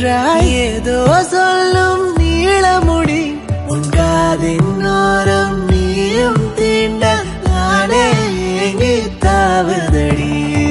கீற்றாய் ஏதோ சொல்லும் நீளமுடி உன் காதின் ஓரம் நீயும் தீண்ட நானே ஏங்கி தாவுதடி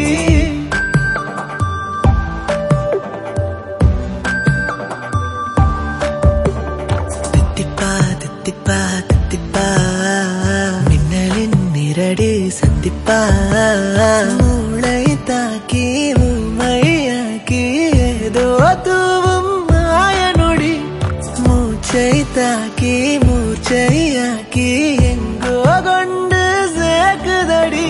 தித்திப்பா தித்திப்பா தித்திப்பா மின்னலின் நிரடி சந்திப்பா மூளை தாக்கி உமையாக்கி ஏதோ தூவும் மாயனொடி மூச்சை தாக்கி மூச்சையாக்கி எங்கோ கொண்டு சேர்க்குதடி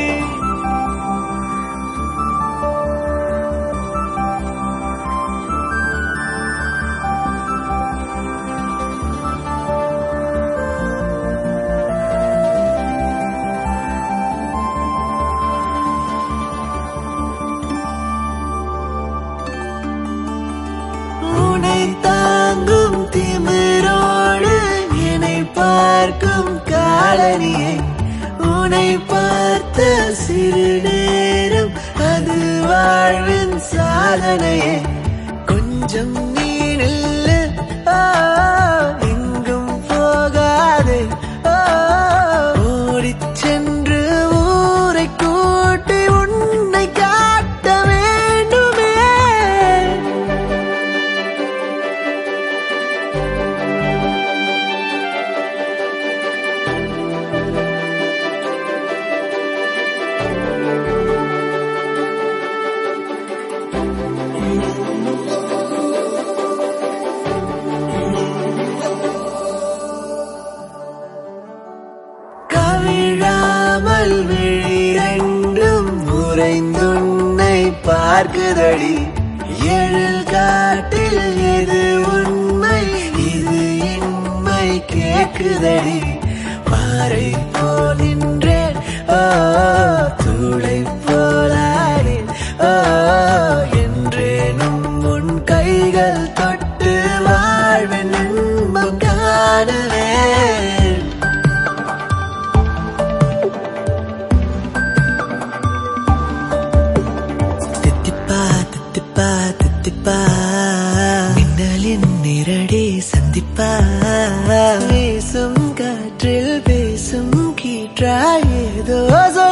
தாங்கும் திமிரோடு என்னை பார்க்கும் காலனியை உன்னை பார்த்த சிறு நேரம் அது வாழ்வின் சாதனையே கொஞ்சம் நீ நில்லு எங்கும் போகாதே ஓடிச் சென்று ஊரை கூட்டி உன்னை காட்ட வேண்டுமே கவிழாமல் விழிரண்டும் உறைந்துன்னை பார்க்குதடி எழில் காட்டில் எது உண்மை இது இன்மை கேக்குதடி பாறை போல் நின்றேன் தூளை போலானேன் என்றேனும் உன் கைகள் தொட்டு வாழ்வின் இன்பம் காணுவேன் தித்திப்பா மின்னலின் நிரடி சந்திப்பா வீசும் காற்றில் பேசும் கீற்றாய் ஏதோ